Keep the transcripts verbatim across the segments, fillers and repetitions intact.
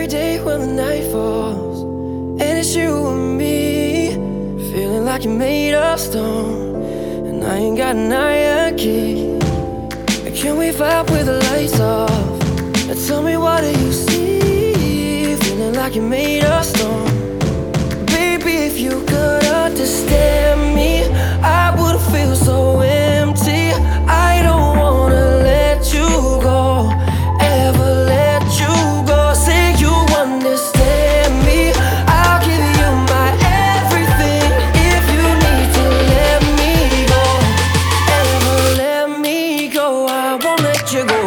Every day when the night falls, and it's you and me, feeling like you're made of stone, and I ain't got an iron key. Can we vibe with the lights off? And tell me, what do you see? Feeling like you're made of stone. Baby, if you could understand me, I would feel so empty. I don't wanna let you go, ever let you go. Say you understand me, I'll give you my everything. If you need to let me go, ever let me go, I won't let you go.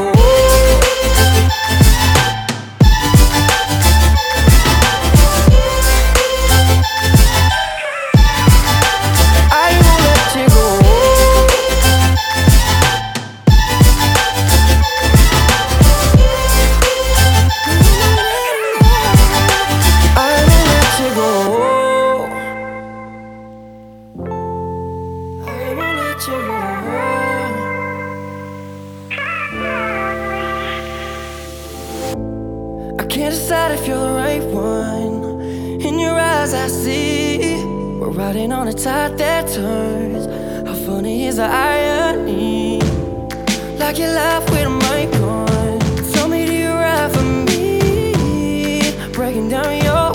I can't decide if you're the right one. In your eyes I see we're riding on a tide that turns. How funny is the irony? Like your life with a mic on. Tell me, do you ride for me? Breaking down your